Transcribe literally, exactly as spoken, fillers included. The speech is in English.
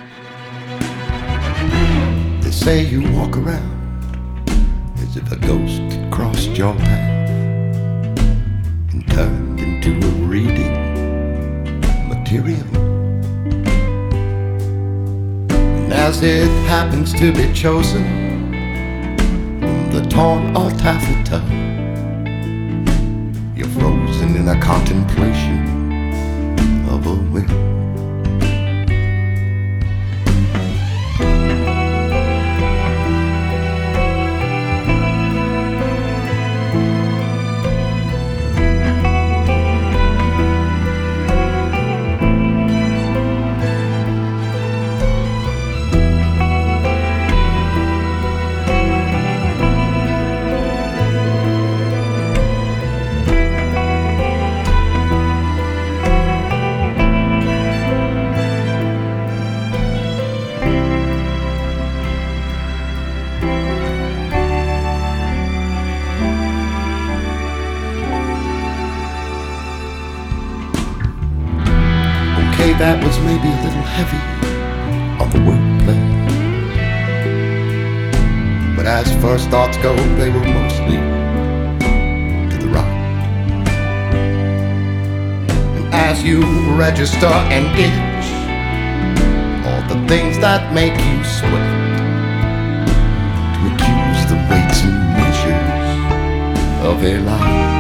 They say you walk around as if a ghost had crossed your path and turned into a reading material. And as it happens to be chosen from the torn or taffeta, you're frozen in a contemplation of a whim. Okay, that was maybe a little heavy on the wordplay, but as first thoughts go, they were mostly to the right. And as you register and itch all the things that make you sweat, to accuse the weights and measures of a life,